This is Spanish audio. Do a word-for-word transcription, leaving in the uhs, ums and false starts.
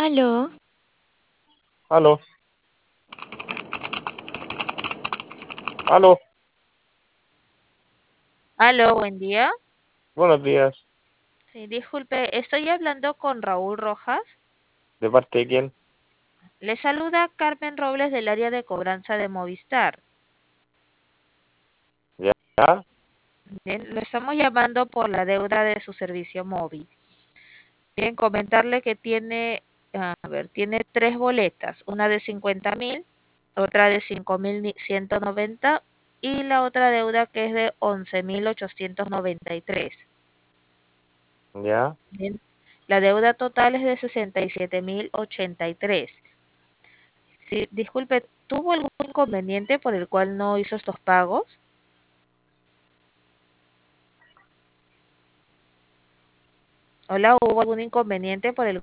Aló, Aló, aló, Aló, buen día. buenos días. Sí, disculpe, estoy hablando con Raúl Rojas. ¿De parte de quién? Le saluda Carmen Robles del área de cobranza de Movistar. ¿Ya? Bien, lo estamos llamando por la deuda de su servicio móvil. Bien, comentarle que tiene, a ver, tiene tres boletas, una de cincuenta mil, otra de cinco mil ciento noventa y la otra deuda que es de once mil ochocientos noventa y tres. ¿Ya? Bien, la deuda total es de sesenta y siete mil ochenta y tres. Sí, disculpe, ¿tuvo algún inconveniente por el cual no hizo estos pagos? Hola, ¿hubo algún inconveniente por el